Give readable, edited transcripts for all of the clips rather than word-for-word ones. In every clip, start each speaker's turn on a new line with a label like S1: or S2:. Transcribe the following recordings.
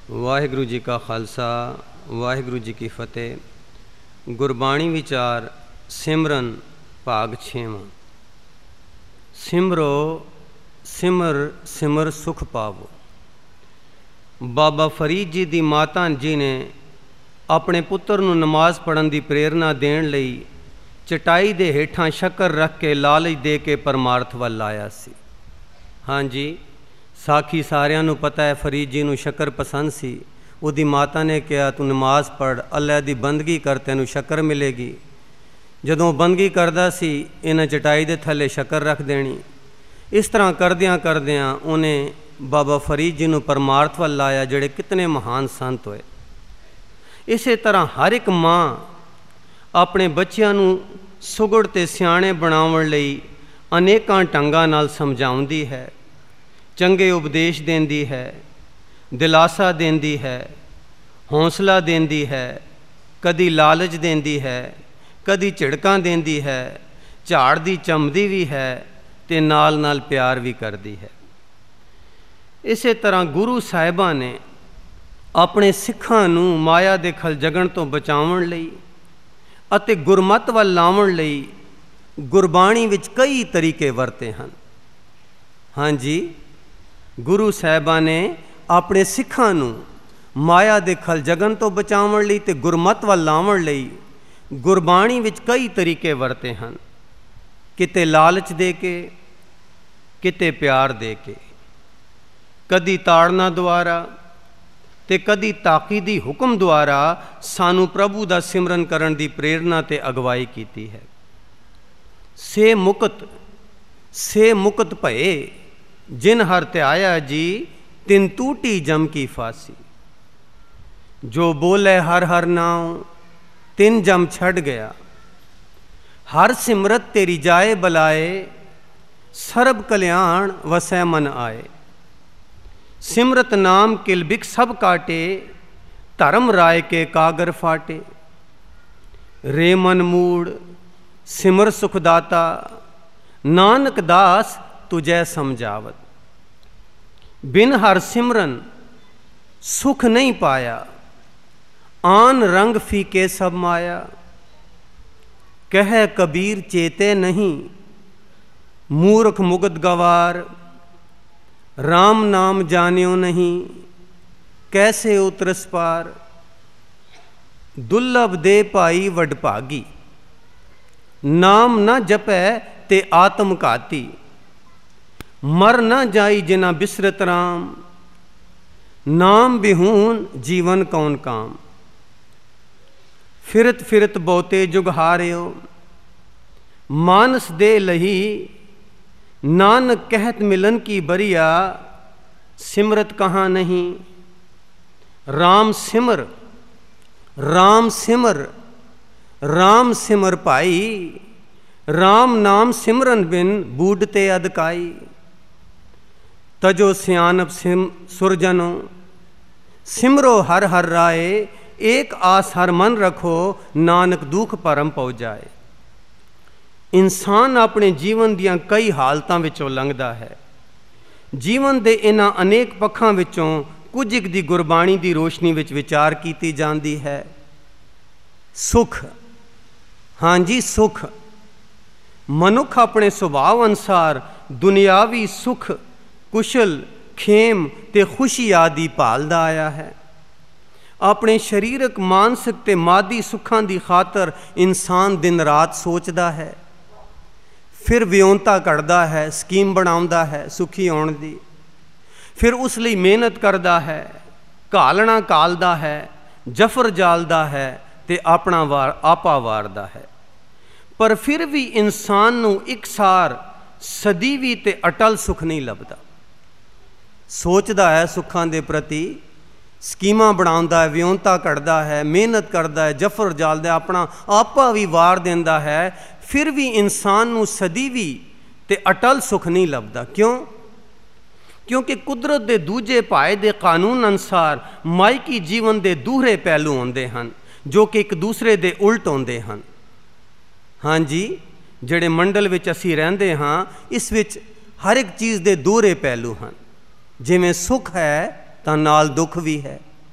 S1: ਵਾਹਿਗੁਰੂ ਜੀ ਕਾ ਖਾਲਸਾ ਵਾਹਿਗੁਰੂ ਜੀ ਕੀ ਫਤਿਹ। ਗੁਰਬਾਣੀ ਵਿਚਾਰ ਸਿਮਰਨ ਭਾਗ 6ਵਾਂ। ਸਿਮਰੋ ਸਿਮਰ ਸਿਮਰ ਸੁਖ ਪਾਵੋ। ਬਾਬਾ ਫਰੀਦ ਜੀ ਦੀ ਮਾਤਾ ਜੀ ਨੇ ਆਪਣੇ ਪੁੱਤਰ ਨੂੰ ਨਮਾਜ਼ ਪੜ੍ਹਨ ਦੀ ਪ੍ਰੇਰਨਾ ਦੇਣ ਲਈ ਚਟਾਈ ਦੇ ਹੇਠਾਂ ਸ਼ੱਕਰ ਰੱਖ ਕੇ ਲਾਲਚ ਦੇ ਕੇ ਪਰਮਾਰਥ ਵੱਲ ਲਾਇਆ ਸੀ। ਹਾਂਜੀ, ਸਾਖੀ ਸਾਰਿਆਂ ਨੂੰ ਪਤਾ ਹੈ। ਫਰੀਦ ਜੀ ਨੂੰ ਸ਼ੱਕਰ ਪਸੰਦ ਸੀ। ਉਹਦੀ ਮਾਤਾ ਨੇ ਕਿਹਾ, ਤੂੰ ਨਮਾਜ਼ ਪੜ੍ਹ, ਅੱਲਾ ਦੀ ਬੰਦਗੀ ਕਰ, ਤੈਨੂੰ ਸ਼ੱਕਰ ਮਿਲੇਗੀ। ਜਦੋਂ ਬੰਦਗੀ ਕਰਦਾ ਸੀ, ਇਹਨਾਂ ਚਟਾਈ ਦੇ ਥੱਲੇ ਸ਼ੱਕਰ ਰੱਖ ਦੇਣੀ। ਇਸ ਤਰ੍ਹਾਂ ਕਰਦਿਆਂ ਕਰਦਿਆਂ ਉਹਨੇ ਬਾਬਾ ਫਰੀਦ ਜੀ ਨੂੰ ਪਰਮਾਰਥ ਵੱਲ ਲਾਇਆ, ਜਿਹੜੇ ਕਿਤਨੇ ਮਹਾਨ ਸੰਤ ਹੋਏ। ਇਸੇ ਤਰ੍ਹਾਂ ਹਰ ਇੱਕ ਮਾਂ ਆਪਣੇ ਬੱਚਿਆਂ ਨੂੰ ਸੁਗੜ ਅਤੇ ਸਿਆਣੇ ਬਣਾਉਣ ਲਈ ਅਨੇਕਾਂ ਢੰਗਾਂ ਨਾਲ ਸਮਝਾਉਂਦੀ ਹੈ, ਚੰਗੇ ਉਪਦੇਸ਼ ਦਿੰਦੀ ਹੈ, ਦਿਲਾਸਾ ਦਿੰਦੀ ਹੈ, ਹੌਸਲਾ ਦਿੰਦੀ ਹੈ, ਕਦੀ ਲਾਲਚ ਦਿੰਦੀ ਹੈ, ਕਦੀ ਝਿੜਕਾਂ ਦਿੰਦੀ ਹੈ, ਝਾੜਦੀ ਚੰਮਦੀ ਵੀ ਹੈ ਅਤੇ ਨਾਲ ਨਾਲ ਪਿਆਰ ਵੀ ਕਰਦੀ ਹੈ। ਇਸੇ ਤਰ੍ਹਾਂ ਗੁਰੂ ਸਾਹਿਬਾਂ ਨੇ ਆਪਣੇ ਸਿੱਖਾਂ ਨੂੰ ਮਾਇਆ ਦੇ ਖਲਜਗਣ ਤੋਂ ਬਚਾਉਣ ਲਈ ਅਤੇ ਗੁਰਮਤਿ ਵੱਲ ਲਾਉਣ ਲਈ ਗੁਰਬਾਣੀ ਵਿੱਚ ਕਈ ਤਰੀਕੇ ਵਰਤੇ ਹਨ। ਹਾਂਜੀ, ਗੁਰੂ ਸਾਹਿਬਾਂ ਨੇ ਆਪਣੇ ਸਿੱਖਾਂ ਨੂੰ ਮਾਇਆ ਦੇ ਖਲਜਗਣ ਤੋਂ ਬਚਾਉਣ ਲਈ ਅਤੇ ਗੁਰਮਤਿ ਵੱਲ ਲਾਉਣ ਲਈ ਗੁਰਬਾਣੀ ਵਿੱਚ ਕਈ ਤਰੀਕੇ ਵਰਤੇ ਹਨ। ਕਿਤੇ ਲਾਲਚ ਦੇ ਕੇ, ਕਿਤੇ ਪਿਆਰ ਦੇ ਕੇ, ਕਦੀ ਤਾੜਨਾ ਦੁਆਰਾ ਅਤੇ ਕਦੀ ਤਾਕੀਦੀ ਹੁਕਮ ਦੁਆਰਾ ਸਾਨੂੰ ਪ੍ਰਭੂ ਦਾ ਸਿਮਰਨ ਕਰਨ ਦੀ ਪ੍ਰੇਰਨਾ ਅਤੇ ਅਗਵਾਈ ਕੀਤੀ ਹੈ। ਸੇ ਮੁਕਤ ਭਏ ਜਿਨ ਹਰ ਧਿਆਇਆ ਜੀ, ਤਿਨ ਟੂਟੀ ਜਮ ਕੀ ਫਾਸੀ। ਜੋ ਬੋਲੇ ਹਰ ਹਰ ਨਾਉ, ਤਿਨ ਜਮ ਛੱਡ ਗਿਆ। ਹਰ ਸਿਮਰਤ ਤੇਰੀ ਜਾਏ ਬਲਾਏ, ਸਰਬ ਕਲਿਆਣ ਵਸੈ ਮਨ ਆਏ। ਸਿਮਰਤ ਨਾਮ ਕਿਲ ਬਿਕ ਸਭ ਕਾਟੇ, ਧਰਮ ਰਾਏ ਕੇ ਕਾਗਰ ਫਾਟੇ। ਰੇ ਮਨ ਮੂੜ ਸਿਮਰ ਸੁਖ ਦਾਤਾ, ਨਾਨਕ ਦਾਸ ਤੁਝੈ ਸਮਝਾਵਤ। ਬਿਨ ਹਰ ਸਿਮਰਨ ਸੁਖ ਨਹੀਂ ਪਾਇਆ, ਆਨ ਰੰਗ ਫੀਕੇ ਸਭ ਮਾਇਆ। ਕਹਿ ਕਬੀਰ ਚੇਤੇ ਨਹੀਂ, ਮੂਰਖ ਮੁਗਤ ਗਵਾਰ। ਰਾਮ ਨਾਮ ਜਾਣਿਓ ਨਹੀਂ, ਕੈਸੇ ਉਤਰਸ ਪਾਰ। ਦੁਰਲਭ ਦੇ ਭਾਈ ਵਡਭਾਗੀ, ਨਾਮ ਨਾ ਜਪੈ ਤੇ ਆਤਮ ਘਾਤੀ। ਮਰ ਨਾ ਜਾਈ ਜਿਨਾ ਬਿਸਰਤ ਰਾਮ, ਨਾਮ ਬਿਹੂਨ ਜੀਵਨ ਕੌਣ ਕਾਮ। ਫਿਰਤ ਫਿਰਤ ਬਹੁਤੇ ਜੁਗ ਹਾਰਿਓ, ਮਾਨਸ ਦੇ ਲਹੀ। ਨਾਨਕ ਕਹਿਤ ਮਿਲਨ ਕੀ ਬਰੀਆ, ਸਿਮਰਤ ਕਹਾਂ ਨਹੀਂ। ਰਾਮ ਸਿਮਰ ਰਾਮ ਸਿਮਰ, ਰਾਮ ਸਿਮਰ ਭਾਈ। ਰਾਮ ਨਾਮ ਸਿਮਰਨ ਬਿਨ ਬੂਢ ਤੇ ਅਦਕਾਈ। ਤਜੋ ਸਿਆਨਪ ਸੁਰਜਨੋ, ਸਿਮਰੋ ਹਰ ਹਰ ਰਾਏ। ਏਕ ਆਸ ਹਰ ਮਨ ਰੱਖੋ, ਨਾਨਕ ਦੁਖ ਭਰਮ ਪਉ ਜਾਏ। ਇਨਸਾਨ ਆਪਣੇ ਜੀਵਨ ਦੀਆਂ ਕਈ ਹਾਲਤਾਂ ਵਿੱਚੋਂ ਲੰਘਦਾ ਹੈ। ਜੀਵਨ ਦੇ ਇਹਨਾਂ ਅਨੇਕ ਪੱਖਾਂ ਵਿੱਚੋਂ ਕੁਝ ਇੱਕ ਦੀ ਗੁਰਬਾਣੀ ਦੀ ਰੋਸ਼ਨੀ ਵਿੱਚ ਵਿਚਾਰ ਕੀਤੀ ਜਾਂਦੀ ਹੈ। ਸੁਖ, ਹਾਂਜੀ ਸੁਖ। ਮਨੁੱਖ ਆਪਣੇ ਸੁਭਾਅ ਅਨੁਸਾਰ ਦੁਨਿਆਵੀ ਸੁਖ, ਕੁਸ਼ਲ, ਖੇਮ ਅਤੇ ਖੁਸ਼ੀ ਆਦਿ ਭਾਲਦਾ ਆਇਆ ਹੈ। ਆਪਣੇ ਸਰੀਰਕ, ਮਾਨਸਿਕ ਅਤੇ ਮਾਦੀ ਸੁੱਖਾਂ ਦੀ ਖਾਤਰ ਇਨਸਾਨ ਦਿਨ ਰਾਤ ਸੋਚਦਾ ਹੈ, ਫਿਰ ਵਿਉਂਤਾ ਘੜਦਾ ਹੈ, ਸਕੀਮ ਬਣਾਉਂਦਾ ਹੈ ਸੁਖੀ ਹੋਣ ਦੀ। ਫਿਰ ਉਸ ਲਈ ਮਿਹਨਤ ਕਰਦਾ ਹੈ, ਘਾਲਣਾ ਘਾਲਦਾ ਹੈ, ਜਫਰ ਜਾਲਦਾ ਹੈ ਅਤੇ ਆਪਣਾ ਆਪਾ ਵਾਰਦਾ ਹੈ। ਪਰ ਫਿਰ ਵੀ ਇਨਸਾਨ ਨੂੰ ਇਕਸਾਰ, ਸਦੀਵੀ ਅਤੇ ਅਟਲ ਸੁਖ ਨਹੀਂ ਲੱਭਦਾ। ਸੋਚਦਾ ਹੈ ਸੁੱਖਾਂ ਦੇ ਪ੍ਰਤੀ, ਸਕੀਮਾਂ ਬਣਾਉਂਦਾ ਹੈ, ਵਿਉਂਤਾ ਘੜਦਾ ਹੈ, ਮਿਹਨਤ ਕਰਦਾ ਹੈ, ਜਫਰ ਜਾਲਦਾ, ਆਪਣਾ ਆਪਾ ਵੀ ਵਾਰ ਦਿੰਦਾ ਹੈ। ਫਿਰ ਵੀ ਇਨਸਾਨ ਨੂੰ ਸਦੀਵੀ ਅਤੇ ਅਟਲ ਸੁਖ ਨਹੀਂ ਲੱਭਦਾ। ਕਿਉਂ? ਕਿਉਂਕਿ ਕੁਦਰਤ ਦੇ ਦੂਜੇ ਪਾਏ ਦੇ ਕਾਨੂੰਨ ਅਨੁਸਾਰ ਮਾਇਕੀ ਜੀਵਨ ਦੇ ਦੂਹਰੇ ਪਹਿਲੂ ਹੁੰਦੇ ਹਨ, ਜੋ ਕਿ ਇੱਕ ਦੂਸਰੇ ਦੇ ਉਲਟ ਹੁੰਦੇ ਹਨ। ਹਾਂਜੀ, ਜਿਹੜੇ ਮੰਡਲ ਵਿੱਚ ਅਸੀਂ ਰਹਿੰਦੇ ਹਾਂ, ਇਸ ਵਿੱਚ ਹਰ ਇੱਕ ਚੀਜ਼ ਦੇ ਦੂਹਰੇ ਪਹਿਲੂ ਹਨ। ਜਿਵੇਂ ਸੁੱਖ ਹੈ ਤਾਂ ਨਾਲ ਦੁੱਖ ਵੀ ਹੈ,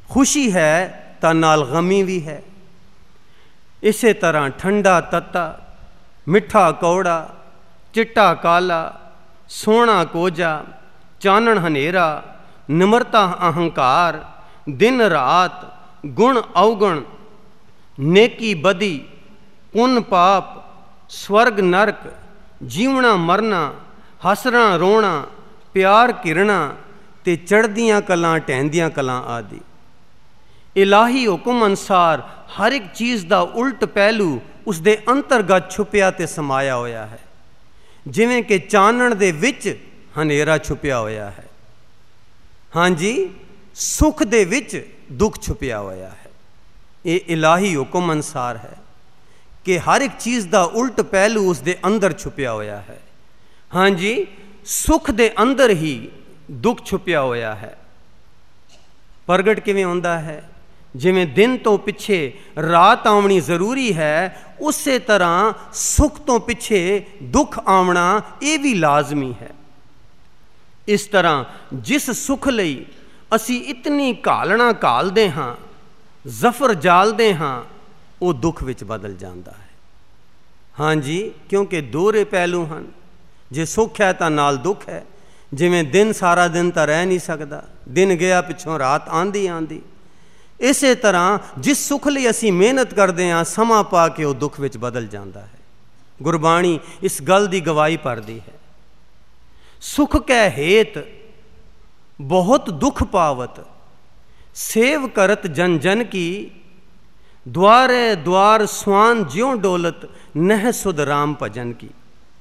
S1: खुशी है तां नाल गमी भी है। इसे तरह ठंडा तत्ता, मिठा कौड़ा, चिट्टा काला, सोहना कोजा, चानण हनेरा, निमरता अहंकार, दिन रात, गुण अवगुण, नेकी बदी, पुन पाप, स्वर्ग नरक, जीवना मरना, हसना रोना, प्यार घिरना ते चढ़दियां कलां ढहंदियां कलां आदि। इलाही हुक्म अनुसार हर एक चीज़ का उल्ट पहलू उसके अंतरगत छुपिया ते समाया होया है, जिवें कि चानण दे विच हनेरा छुपिया होया है। हाँ जी, सुख दे विच दुख छुपिया होया है। ये इलाही हुक्म अनुसार है कि हर एक चीज़ का उल्ट पहलू उसके अंदर छुपिया होया है। हाँ जी, सुख दे अंदर ही दुख छुपिया होया है। प्रगट किवें होंदा है? जिवें दिन तो पिछे रात आवनी जरूरी है, उस तरह सुख तो पिछे दुख आवना ये भी लाजमी है। इस तरह जिस सुख लई असी इतनी घालना घालदे हाँ, जफर जालदे हाँ, वो दुख विच बदल जाता है। हाँ जी, क्योंकि दोहरे पहलू हैं। जे सुख है तो नाल दुख है। जिवें दिन सारा दिन तो रह नहीं सकता, दिन गया पिछों रात आंदी आंदी। इस तरह जिस सुख लिए असी मेहनत करते हाँ, समा पा के वो दुख विच बदल जाता है। गुरबाणी इस गल की गवाही भरदी है। सुख कै हेत बहुत दुख पावत, सेव करत जन जन की, द्वारे द्वार स्वान ज्यों डोलत, नह सुध राम भजन की।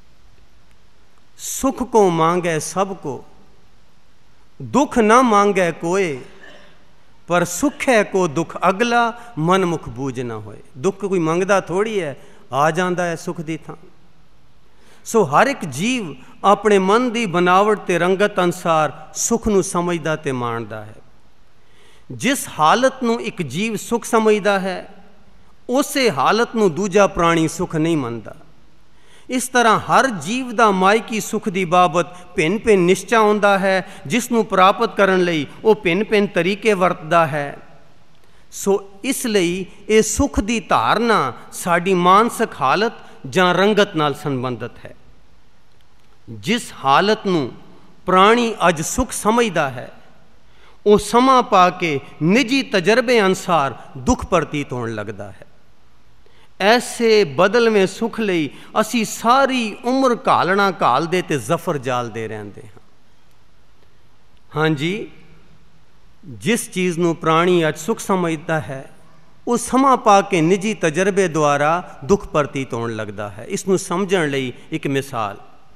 S1: सुख को मांगे सबको, दुख न मांगे कोय, पर सुख है को दुख अगला, मन मुख बूझ ना होए। दुख कोई मंगदा थोड़ी है, आ जाता है सुख दी थां। सो हर एक जीव अपने मन की बनावट ते रंगत अनुसार सुख नूं समझदा ते माणदा है। जिस हालत नूं एक जीव सुख समझदा है, उसे हालत नूं दूजा प्राणी सुख नहीं मनदा। इस तरह हर जीव का मायकी सुख की बाबत भिन्न भिन्न निश्चा होंदा है, जिसनूं प्राप्त करन लई वो भिन्न भिन्न तरीके वरतदा है। सो इसलिए ये सुख की धारना साड़ी मानसिक हालत जां रंगत नाल संबंधित है। जिस हालत नूं प्राणी अज सुख समझदा है, वो समा पा के निजी तजर्बे अनुसार दुख प्रतीत होने लगता है। ऐसे बदलवें सुख लई असी सारी उम्र घालना घालदे ते जफर जालदे रहंदे हां। हाँ जी, जिस चीज़ नूं प्राणी अज सुख समझदा है, वो समा पा के निजी तजर्बे द्वारा दुख प्रतीत होने लगता है। इसनूं समझण लई एक मिसाल,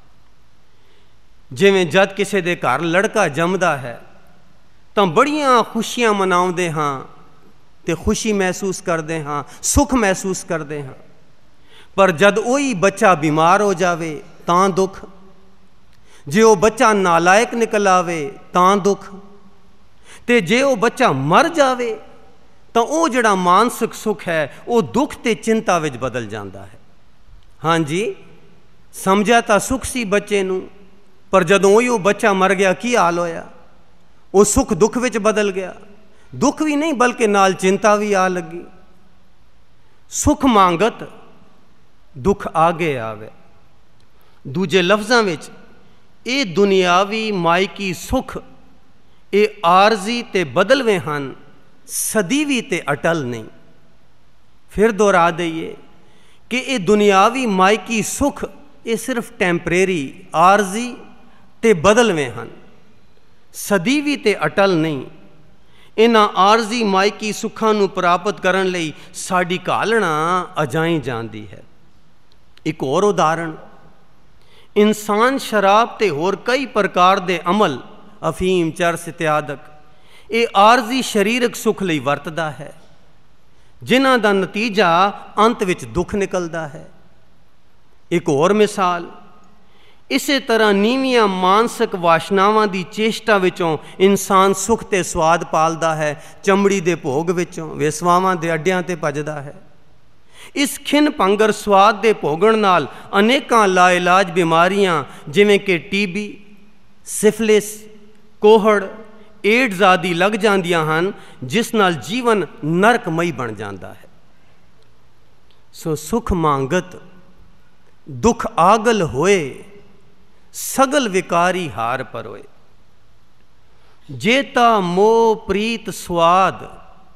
S1: जिवें जद किसी दे घर लड़का जमदा है तां बड़ियां खुशियां मनाउंदे हां ते खुशी महसूस करते हाँ, सुख महसूस करते हाँ। पर जद वही बच्चा बीमार हो जावे तां दुख, जे वो बच्चा नालायक निकल आवे तां दुख, ते जे वो बच्चा मर जावे तो वो जड़ा मानसिक सुख है वो दुख ते चिंता विच बदल जाता है। हाँ जी, समझा तो सुख सी बच्चे नूं, पर जदों वो बच्चा मर गया की हाल होया? वो सुख दुख विच बदल गया। दुख भी नहीं बल्कि नाल चिंता भी आ लगी। सुख मांगत दुख आगे आवे। दूजे लफ्ज़ां विच ये दुनियावी मायकी सुख ये आरजी ते बदलवे हन, सदीवी ते अटल नहीं। फिर दोहरा दईए कि ये दुनियावी मायकी सुख ये सिर्फ टैंपरेरी आरजी ते बदलवे हन, सदीवी ते अटल नहीं। इन्हां आरजी मायकी सुखां नूं प्राप्त करन लई साडी घालना अजाई जांदी है। एक और उदाहरण, इंसान शराब ते होर कई प्रकार दे अमल, अफीम, चरस इत्यादक, ये आरजी शरीरक सुख लई वरतदा है, जिन्हां दा नतीजा अंत विच दुख निकलदा है। एक और मिसाल, इसे तरह नीवियां मानसिक वाशनावां दी चेष्टा विचों इंसान सुख ते स्वाद पालदा है, चमड़ी दे भोग विचों वेसवावां दे अड्डियां ते भजदा है। इस खिन पंगर स्वाद दे भोगण नाल अनेकां लाइलाज बीमारियां जिवें कि टीबी, सिफलिस, कोहड़, ਏਡਜ਼ ਆਦਿ ਲੱਗ ਜਾਂਦੀਆਂ ਹਨ, ਜਿਸ ਨਾਲ ਜੀਵਨ ਨਰਕਮਈ ਬਣ ਜਾਂਦਾ ਹੈ। ਸੋ ਸੁਖ ਮੰਗਤ ਦੁਖ ਆਗਲ ਹੋਏ, ਸਗਲ ਵਿਕਾਰੀ ਹਾਰ ਪਰੋਏ। ਜੇਤਾ ਮੋਹ ਪ੍ਰੀਤ ਸਵਾਦ,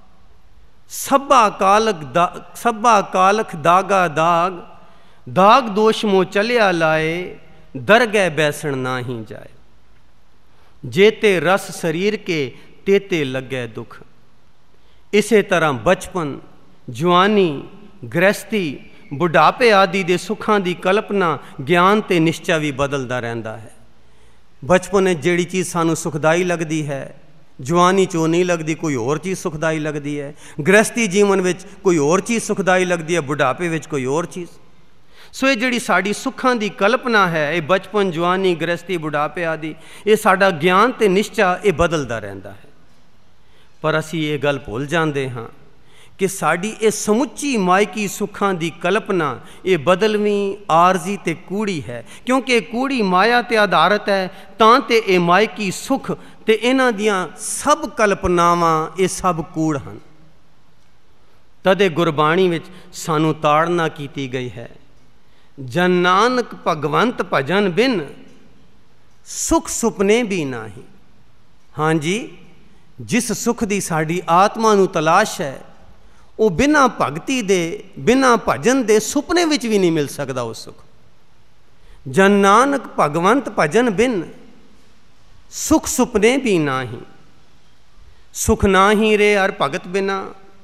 S1: ਸਭਾ ਕਾਲਖ ਦਾਗਾ ਦਾਗ। ਦਾਗ ਦੋਸ਼ ਮੋ ਚਲਿਆ ਲਾਏ, ਦਰਗਹਿ ਬੈਸਣ ਨਾ ਹੀ ਜਾਏ। ਜੇਤੇ ਰਸ ਸਰੀਰ ਕੇ, ਤੇਤੇ ਲੱਗੈ ਦੁਖ। ਇਸੇ ਤਰ੍ਹਾਂ ਬਚਪਨ, ਜਵਾਨੀ, ਗ੍ਰਹਿਸਥੀ, ਬੁਢਾਪੇ ਆਦਿ ਦੇ ਸੁੱਖਾਂ ਦੀ ਕਲਪਨਾ, ਗਿਆਨ ਤੇ ਨਿਸ਼ਚਾ ਵੀ ਬਦਲਦਾ ਰਹਿੰਦਾ ਹੈ। ਬਚਪਨ ਵਿੱਚ ਜਿਹੜੀ ਚੀਜ਼ ਸਾਨੂੰ ਸੁਖਦਾਈ ਲੱਗਦੀ ਹੈ, ਜਵਾਨੀ 'ਚ ਉਹ ਨਹੀਂ ਲੱਗਦੀ, ਕੋਈ ਹੋਰ ਚੀਜ਼ ਸੁਖਦਾਈ ਲੱਗਦੀ ਹੈ। ਗ੍ਰਹਿਸਥੀ ਜੀਵਨ ਵਿੱਚ ਕੋਈ ਹੋਰ ਚੀਜ਼ ਸੁਖਦਾਈ ਲੱਗਦੀ ਹੈ, ਬੁਢਾਪੇ ਵਿੱਚ ਕੋਈ ਹੋਰ ਚੀਜ਼। ਸੋ ਇਹ ਜਿਹੜੀ ਸਾਡੀ ਸੁੱਖਾਂ ਦੀ ਕਲਪਨਾ ਹੈ, ਇਹ ਬਚਪਨ, ਜਵਾਨੀ, ਗ੍ਰਹਿਸਥੀ, ਬੁਢਾਪੇ ਆਦਿ, ਇਹ ਸਾਡਾ ਗਿਆਨ ਤੇ ਨਿਸ਼ਚਾ ਇਹ ਬਦਲਦਾ ਰਹਿੰਦਾ ਹੈ। ਪਰ ਅਸੀਂ ਇਹ ਗੱਲ ਭੁੱਲ ਜਾਂਦੇ ਹਾਂ ਕਿ ਸਾਡੀ ਇਹ ਸਮੁੱਚੀ ਮਾਇਕੀ ਸੁੱਖਾਂ ਦੀ ਕਲਪਨਾ ਇਹ ਬਦਲਵੀਂ, ਆਰਜ਼ੀ ਤੇ ਕੂੜੀ ਹੈ। ਕਿਉਂਕਿ ਇਹ ਕੂੜੀ ਮਾਇਆ ਤੇ ਆਧਾਰਿਤ ਹੈ, ਤਾਂ ਤੇ ਇਹ ਮਾਇਕੀ ਸੁੱਖ ਤੇ ਇਹਨਾਂ ਦੀਆਂ ਸਭ ਕਲਪਨਾਵਾਂ ਇਹ ਸਭ ਕੂੜ ਹਨ। ਤਦੇ ਗੁਰਬਾਣੀ ਵਿੱਚ ਸਾਨੂੰ ਤਾੜਨਾ ਕੀਤੀ ਗਈ ਹੈ, ਜਨ ਨਾਨਕ ਭਗਵੰਤ ਭਜਨ ਬਿਨ, ਸੁਖ ਸੁਪਨੇ ਵੀ ਨਾਹੀ। ਹਾਂਜੀ, ਜਿਸ ਸੁਖ ਦੀ ਸਾਡੀ ਆਤਮਾ ਨੂੰ ਤਲਾਸ਼ ਹੈ, ਉਹ ਬਿਨਾਂ ਭਗਤੀ ਦੇ, ਬਿਨਾਂ ਭਜਨ ਦੇ ਸੁਪਨੇ ਵਿੱਚ ਵੀ ਨਹੀਂ ਮਿਲ ਸਕਦਾ ਉਹ ਸੁਖ। ਜਨ ਨਾਨਕ ਭਗਵੰਤ ਭਜਨ ਬਿਨ, ਸੁਖ ਸੁਪਨੇ ਵੀ ਨਾਹੀ। ਸੁਖ ਨਾਹੀ ਰੇ ਹਰ ਭਗਤ ਬਿਨਾ,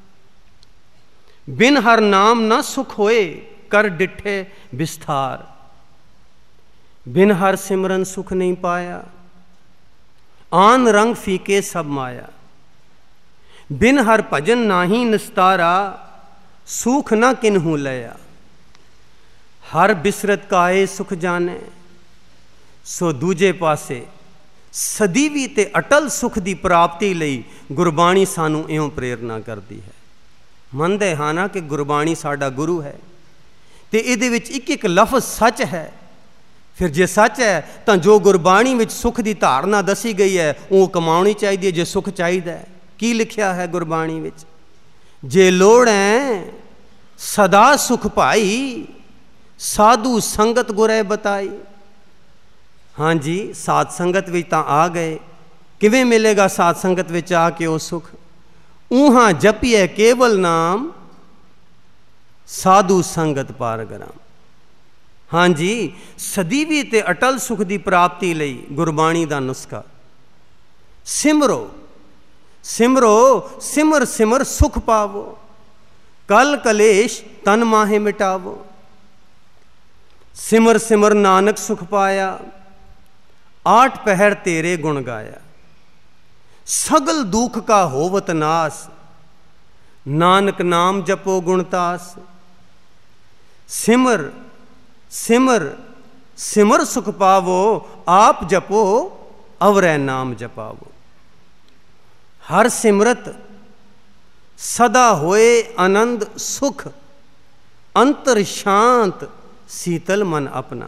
S1: ਬਿਨ ਹਰ ਨਾਮ ਨਾ ਸੁਖ ਹੋਏ, ਕਰ ਡਿਠੇ ਵਿਸਥਾਰ। ਬਿਨ ਹਰ ਸਿਮਰਨ ਸੁਖ ਨਹੀਂ ਪਾਇਆ, ਆਨ ਰੰਗ ਫੀਕੇ ਸਭ ਮਾਇਆ। बिन हर भजन नाही निस्तारा, सुख न किन्हू लया। हर बिसरत काए सुख जाने, सो दूजे पासे सदीवी ते अटल सुख की प्राप्ति लई गुरबाणी सानू इउं प्रेरणा करती है। मनदे हां ना कि गुरबाणी साडा गुरु है, ते इहदे विच एक एक लफ्ज़ सच है। फिर जे सच है तो जो गुरबाणी विच सुख की धारणा दसी गई है, वो कमाउणी चाहिए। जे सुख चाहिए, की लिखिया है गुरबाणी विच, जे लोड़ है सदा सुख पाई, साधु संगत गुरै बताई। हाँ जी, साध संगत विच तां आ गए। किवें मिलेगा साध संगत विच आके वो सुख? ऊहां जपिए केवल नाम, साधु संगत पारगराम। हाँ जी, सदीवी ते अटल सुख की प्राप्ति लई गुरबाणी दा नुस्खा, सिमरो सिमरो सिमर सिमर सुख पावो, कल कलेश तन माहे मिटावो। सिमर सिमर नानक सुख पाया, आठ पहर तेरे गुण गाया। सगल दुख का होवत नास, नानक नाम जपो गुणतास। सिमर सिमर सिमर सुख पावो, आप जपो अवरै नाम जपावो। हर सिमरत सदा होए आनंद सुख, अंतर शांत शीतल मन अपना।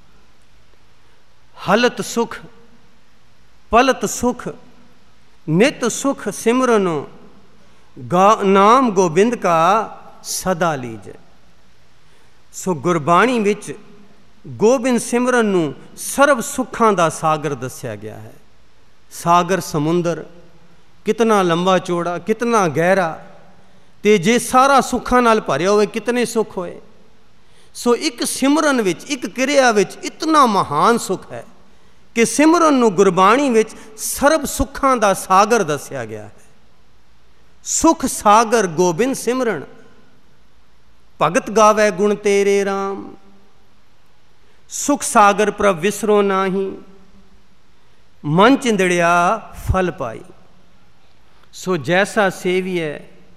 S1: हलत सुख पलत सुख, नित सुख सिमरनो, नाम गोबिंद का सदा लीजे। सो गुरबाणी विच गोबिंद सिमरन नूं सर्व सुखां दा सागर दस्या गया है। सागर समुंदर कितना लंबा चौड़ा, कितना गहरा, ते जे सारा सुखां नाल भरिया होवे कितने सुख होए। सो एक सिमरन विच, एक क्रिया विच इतना महान सुख है कि सिमरन नूं गुरबाणी विच सर्व सुखां दा सागर दस्या गया है। सुख सागर गोबिंद सिमरन, भगत गावै गुण तेरे राम। सुख सागर प्रभ विसरो नाही, मन चिंदड़िया फल पाई। सो जैसा सेविए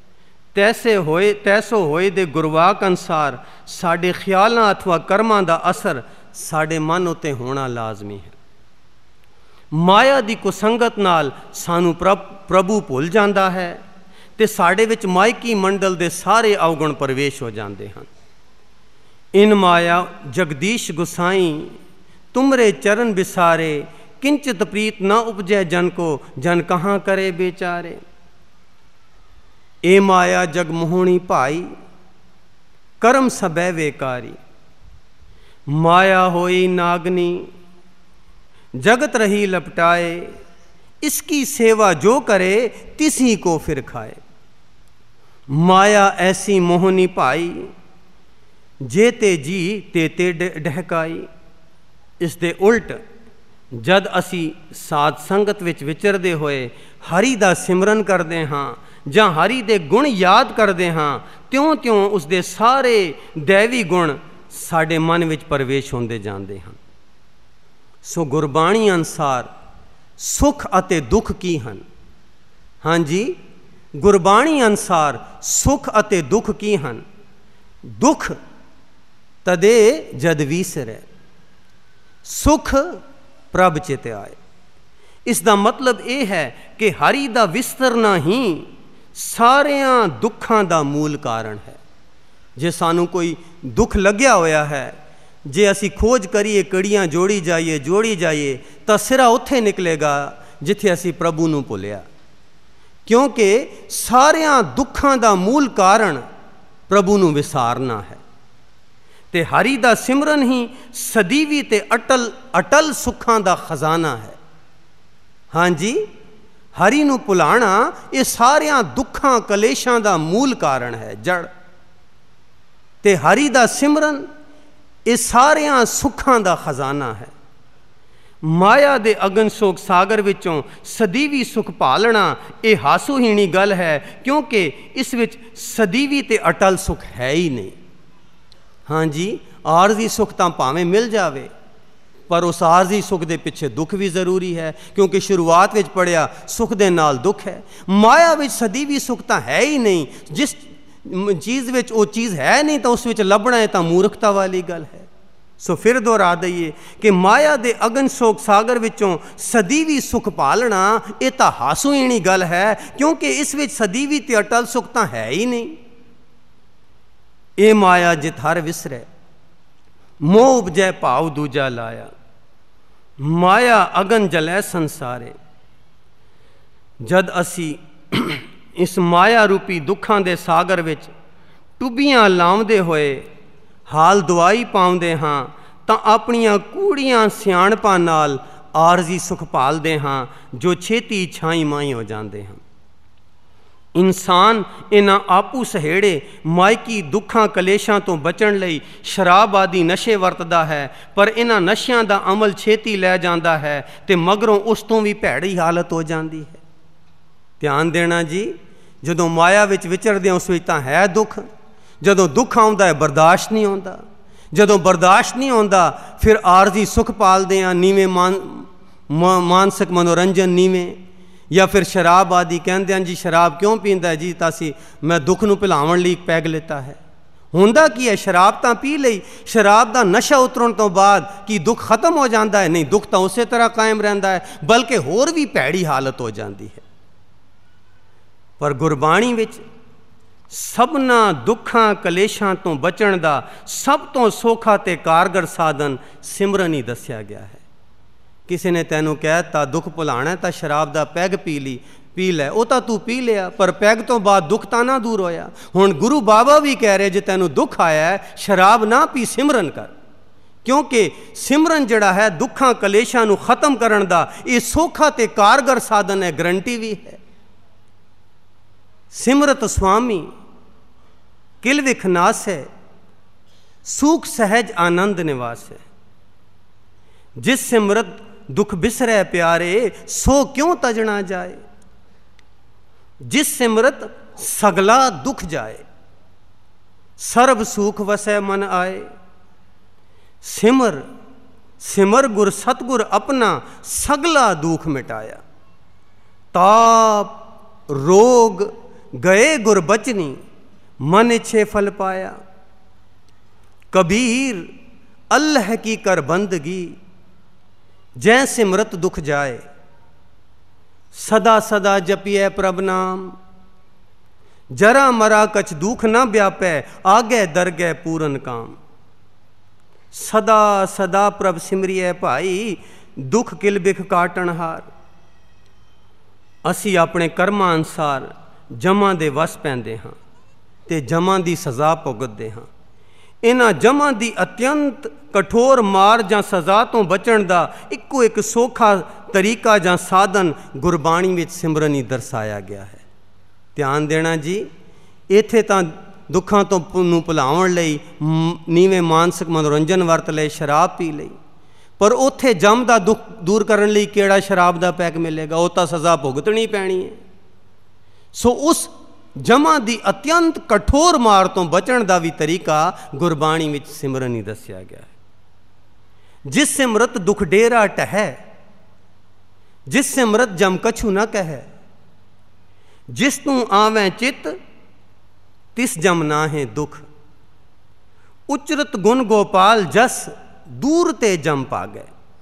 S1: तैसो होए दे गुरवाक अनुसार साडे ख्यालां अथवा कर्मां दा असर साडे मन उत्ते होना लाजमी है। माया दी कुसंगत नाल सानू प्रभु भुल जांदा है, ते साडे विच मायकी मंडल दे सारे अवगुण प्रवेश हो जाते हैं। इन माया जगदीश गुसाई, तुमरे चरण बिसारे, किंचित प्रीत न उपजै जन को, जन कहाँ करे बेचारे। ए माया जग मोहनी भाई, कर्म सबै बेकारी। माया होई नागनी, जगत रही लपटाए। इसकी सेवा जो करे, तिसी को फिर खाए। माया ऐसी मोहनी भाई, जे ते जी ते डहकाई। इस दे उल्ट जद असी साध संगत विच विचरदे होए हरि दा सिमरन करदे हां जां हरि दे गुण याद करदे हां, त्यों त्यों उसदे सारे दैवी गुण साडे मन विच प्रवेश होंदे जांदे हन। सो गुरबाणी अनुसार सुख अते दुख की हन? हाँ जी, गुरबाणी अनुसार सुख अते दुख की हन? दुख तदे जद वीसरै, सुख प्रभ चित आए। इस दा मतलब ये है कि हरि दा विस्तरना ही सारियां दुखां दा मूल कारण है। जे सानू कोई दुख लग्या होया है, जे असी खोज करिए, कड़ियां जोड़ी जाइए तो सिरा उत्थे निकलेगा जिथे असी प्रभु नू भुलिया। क्योंकि सारियां दुखां दा मूल कारण प्रभु नू विसारना है। ते हरि दा सिमरन ही सदीवी ते अटल सुखां दा खजाना है। हाँ जी, हरि नू भुलाना ये सारियां दुखां कलेशां दा मूल कारण है, जड़। ते हरि दा सिमरन ये सारियां सुखां दा खजाना है। माया दे अगन सोक सागर विचों सदीवी सुख भालना ये हासोहीणी गल है, क्योंकि इस विच सदीवी ते अटल सुख है ही नहीं। हाँ जी, आरजी सुख तां भावें मिल जावे, पर उस आरजी सुख दे पिछे दुख भी जरूरी है, क्योंकि शुरुआत विच पढ़िया सुख दे नाल दुख है। माया विच सदीवी सुख तां है ही नहीं। जिस चीज़ विच वो चीज़ है नहीं तो उस विच लभना है तां मूर्खता वाली गल है। सो फिर दोहरा दईए कि माया दे अगन शोक सागर विचों सदीवी सुख पालना ये तां हासूहीणी गल है, क्योंकि इस विच सदीवी ते अटल सुख तां है ही नहीं। ए माया जित हर विसरै, मोह उपजै भाव दूजा लाया। माया अगन जलै संसारे। जद असी इस माया रूपी दुखां दे सागर विच टुबियां लाउंदे होए हाल दुआई पाउंदे हां, तां अपनियां कूड़ियां सियाणपां नाल आरजी सुख भालदे हां, जो छेती छाई माई हो जांदे हां। इंसान इन्हां आपू सहेड़े मायकी दुखां कलेशां तो बचण लई शराब आदि नशे वरतदा है, पर इन्हां नशियां दा अमल छेती लै जांदा है ते मगरों उस तों भी भैड़ी हालत हो जांदी है। ध्यान देना जी, जदों माया विच विचरदे उस विच तां है दुख, जदों दुख आउंदा है बर्दाश्त नहीं होंदा, जदों बर्दाश्त नहीं होंदा फिर आरजी सुख पालदे आ, नीवें मानसिक मनोरंजन नीवें, या फिर शराब आदि कहते हैं जी शराब क्यों पींदा है जी, तासी मैं दुख नूं भुलावण लई पैग लेता है। हुंदा की है, शराब तां पी लई, शराब दा नशा उतरन तो बाद की दुख खत्म हो जाता है? नहीं, दुख तां उसे तरह कायम रहिंदा है, बल्कि होर भी भैड़ी हालत हो जाती है। पर गुरबाणी विच सबना दुखां कलेशां तो बचण दा सब तो सौखा ते कारगर साधन सिमरन ही दस्या गया है। किसी ने तैनू कहता दुख भुलाना तो शराब दा पैग पी लै, वो तो तू पी लिया, पर पैग तो बाद दुख तां ना दूर होया। हुण गुरु बाबा भी कह रहे जे तैनू दुख आया है शराब ना पी, सिमरन कर, क्योंकि सिमरन जिहड़ा है दुखां कलेशां नू खत्म करन दा ये सौखा ते कारगर साधन है, गारंटी भी है। सिमरत स्वामी किल विख नास है, सूख सहज आनंद निवास है। जिस सिमरत दुख बिसरै प्यारे, सो क्यों तजना जाए। जिस सिमरत सगला दुख जाए, सर्व सुख वसै मन आए। सिमर सिमर गुर सतगुर अपना सगला दुख मिटाया। ताप रोग गए गुर बचनी, मन इच्छे फल पाया। कबीर अल्लाह की कर बंदगी, जै सिमरत दुख जाए। सदा सदा जपिए प्रभ नाम, जरा मरा कछ दुख न व्यापै, आगे दरगै पूरन काम। सदा सदा प्रभ सिमरिए भाई, ਦੁੱਖ ਕਿਲ ਬਿਖ ਕਾਟਣਹਾਰ। ਅਸੀਂ ਆਪਣੇ ਕਰਮਾਂ ਅਨੁਸਾਰ ਜਮਾਂ ਦੇ ਵਸ ਪੈਂਦੇ ਹਾਂ ਤੇ ਜਮਾਂ ਦੀ ਸਜ਼ਾ ਭੁਗਤਦੇ ਹਾਂ। ਇਹਨਾਂ ਜਮਾਂ ਦੀ ਅਤਿਅੰਤ ਕਠੋਰ ਮਾਰ ਜਾਂ ਸਜ਼ਾ ਤੋਂ ਬਚਣ ਦਾ ਇੱਕੋ ਇੱਕ ਸੌਖਾ ਤਰੀਕਾ ਜਾਂ ਸਾਧਨ ਗੁਰਬਾਣੀ ਵਿੱਚ ਸਿਮਰਨ ਹੀ ਦਰਸਾਇਆ ਗਿਆ ਹੈ। ਧਿਆਨ ਦੇਣਾ ਜੀ, ਇੱਥੇ ਤਾਂ ਦੁੱਖਾਂ ਤੋਂ ਨੂੰ ਭੁਲਾਉਣ ਲਈ ਨੀਵੇਂ ਮਾਨਸਿਕ ਮਨੋਰੰਜਨ ਵਰਤ ਲਏ, ਸ਼ਰਾਬ ਪੀ ਲਈ, ਪਰ ਉੱਥੇ ਜਮ ਦਾ ਦੁੱਖ ਦੂਰ ਕਰਨ ਲਈ ਕਿਹੜਾ ਸ਼ਰਾਬ ਦਾ ਪੈਕ ਮਿਲੇਗਾ? ਉਹ ਤਾਂ ਸਜ਼ਾ ਭੁਗਤਣੀ ਪੈਣੀ ਹੈ। ਸੋ ਉਸ ਜਮਾਂ ਦੀ ਅਤਿਅੰਤ ਕਠੋਰ ਮਾਰ ਤੋਂ ਬਚਣ ਦਾ ਵੀ ਤਰੀਕਾ ਗੁਰਬਾਣੀ ਵਿੱਚ ਸਿਮਰਨ ਹੀ ਦੱਸਿਆ ਗਿਆ ਹੈ। ਜਿਸ ਸਿਮਰਤ ਦੁਖ ਡੇਰਾ ਟਹੈ, ਜਿਸ ਸਿਮਰਤ ਜਮ ਕਛੂ ਨਾ ਕਹਿ, ਜਿਸ ਤੂੰ ਆਵੈਂ ਚਿਤ ਤਿਸ ਜਮ ਨਾਹੇ ਦੁਖ, ਉਚਰਤ ਗੁਣ ਗੋਪਾਲ ਜਸ ਦੂਰ ਤੇ ਜਮ ਪਾਗੈ।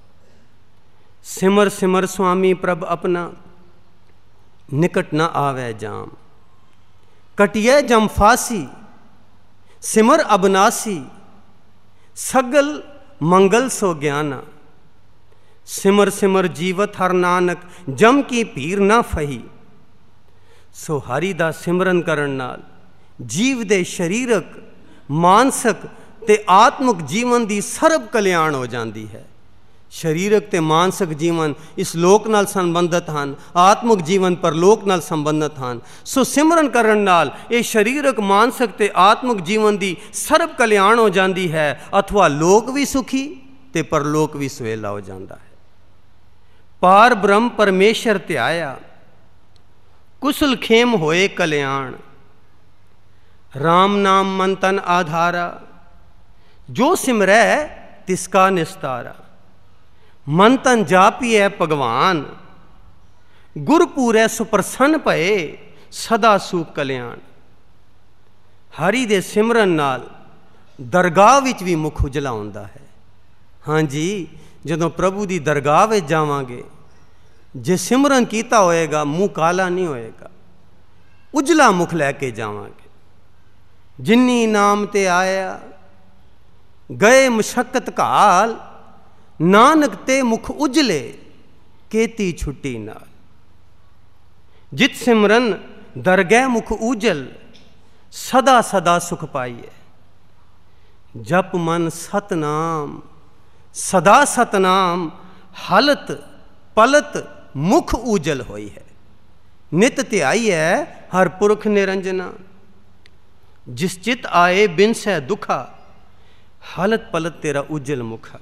S1: ਸਿਮਰ ਸਿਮਰ ਸੁਆਮੀ ਪ੍ਰਭ ਆਪਣਾ, ਨਿਕਟ ਨਾ ਆਵੈ ਜਾਮ, ਕਟਿਐ ਜਮ ਫਾਸੀ ਸਿਮਰ ਅਬਨਾਸੀ, ਸਗਲ ਮੰਗਲ ਸੋ ਗਿਆਨਾ। ਸਿਮਰ ਸਿਮਰ ਜੀਵਤ ਹਰ ਨਾਨਕ, ਜਮ ਕੀ ਭੀਰ ਨਾ ਫਹੀ। ਸੋ ਹਰੀ ਦਾ ਸਿਮਰਨ ਕਰਨ ਨਾਲ ਜੀਵ ਦੇ ਸਰੀਰਕ, ਮਾਨਸਿਕ ਤੇ ਆਤਮਿਕ ਜੀਵਨ ਦੀ ਸਰਬ ਕਲਿਆਣ ਹੋ ਜਾਂਦੀ ਹੈ। ਸਰੀਰਕ ਤੇ ਮਾਨਸਿਕ ਜੀਵਨ ਇਸ ਲੋਕ ਨਾਲ ਸੰਬੰਧਿਤ ਹਨ, ਆਤਮਿਕ ਜੀਵਨ ਪਰਲੋਕ ਨਾਲ ਸੰਬੰਧਿਤ ਹਨ। ਸੋ ਸਿਮਰਨ ਕਰਨ ਨਾਲ ਇਹ ਸਰੀਰਕ, ਮਾਨਸਿਕ ਤੇ ਆਤਮਿਕ ਜੀਵਨ ਦੀ ਸਰਬ ਕਲਿਆਣ ਹੋ ਜਾਂਦੀ ਹੈ, ਅਥਵਾ ਲੋਕ ਵੀ ਸੁਖੀ ਤੇ ਪਰਲੋਕ ਵੀ ਸੁਹੇਲਾ ਹੋ ਜਾਂਦਾ ਹੈ। ਪਾਰ ਬ੍ਰਹਮ ਪਰਮੇਸ਼ਰ ਧਿਆਇਆ, ਕੁਸਲ ਖੇਮ ਹੋਏ ਕਲਿਆਣ। ਰਾਮ ਨਾਮ ਮਨ ਤਨ ਆਧਾਰਾ, ਜੋ ਸਿਮਰੈ ਤਿਸਕਾ ਨਿਸਤਾਰਾ। ਮਨ ਤਨ ਜਾਪੀਐ ਭਗਵਾਨ, ਗੁਰਪੂਰੈ ਸੁਪ੍ਰਸੰਨ ਭਏ, ਸਦਾ ਸੁਖ ਕਲਿਆਣ। ਹਰੀ ਦੇ ਸਿਮਰਨ ਨਾਲ ਦਰਗਾਹ ਵਿੱਚ ਵੀ ਮੁਖ ਉਜਲਾ ਹੁੰਦਾ ਹੈ। ਹਾਂਜੀ, ਜਦੋਂ ਪ੍ਰਭੂ ਦੀ ਦਰਗਾਹ ਵਿੱਚ ਜਾਵਾਂਗੇ, ਜੇ ਸਿਮਰਨ ਕੀਤਾ ਹੋਏਗਾ, ਮੂੰਹ ਕਾਲਾ ਨਹੀਂ ਹੋਏਗਾ, ਉਜਲਾ ਮੁਖ ਲੈ ਕੇ ਜਾਵਾਂਗੇ। ਜਿਨੀ ਨਾਮ ਤੇ ਆਇਆ, ਗਏ ਮੁਸ਼ੱਕਤ ਕਾਲ, ਨਾਨਕ ਤੇ ਮੁਖ ਉਜਲੇ, ਕੇਤੀ ਛੁੱਟੀ ਨਾਲ। ਜਿਤ ਸਿਮਰਨ ਦਰਗਹਿ ਮੁਖ ਉਜਲ, ਸਦਾ ਸਦਾ ਸੁਖ ਪਾਈਏ। ਜਪ ਮਨ ਸਤਨਾਮ, ਸਦਾ ਸਤਨਾਮ, ਹਲਤ ਪਲਤ ਮੁਖ ਉਜਲ ਹੋਈ ਹੈ। ਨਿਤ ਧਿਆਈਐ ਹਰ ਪੁਰਖ ਨਿਰੰਜਨਾ, ਜਿਸ ਚਿਤ ਆਏ ਬਿਨਸੈ ਦੁਖਾ, ਹਲਤ ਪਲਤ ਤੇਰਾ ਉਜਲ ਮੁਖਾ।